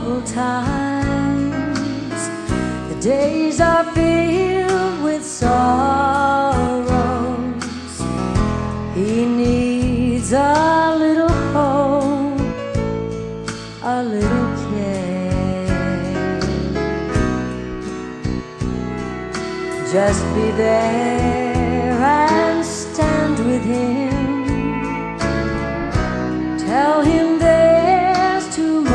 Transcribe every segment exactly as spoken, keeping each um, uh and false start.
troubled times. The days are filled with sorrows. He needs a little hope, a little care. Just be there and stand with him. Tell him there's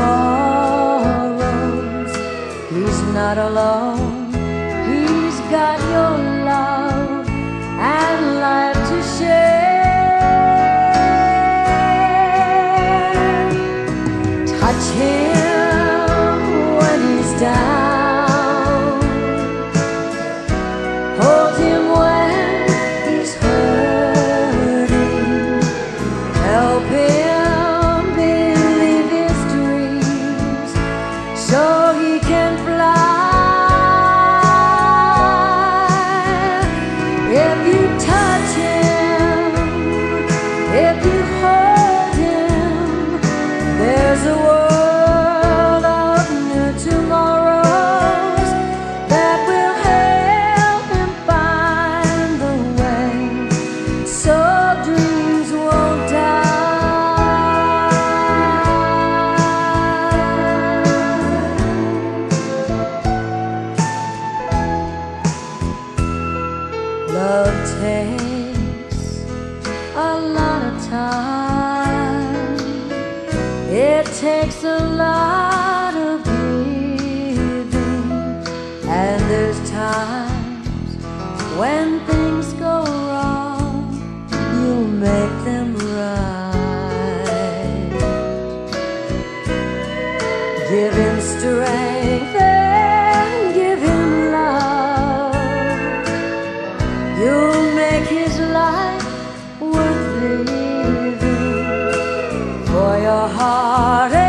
tomorrows. He's not alone. He's got your love and life to share. Touch him when he's down. Hold him when he's hurting. Help him believe his dreams so he can fly. If you touch him, if you hold him, there's a world of new tomorrows that will help him find the way, so dreams won't die. Love takes a lot of time. It takes a lot of giving, and there's times when things go wrong, you'll make them right. Give him strength and give him love. You'll make his life worth living. For your heart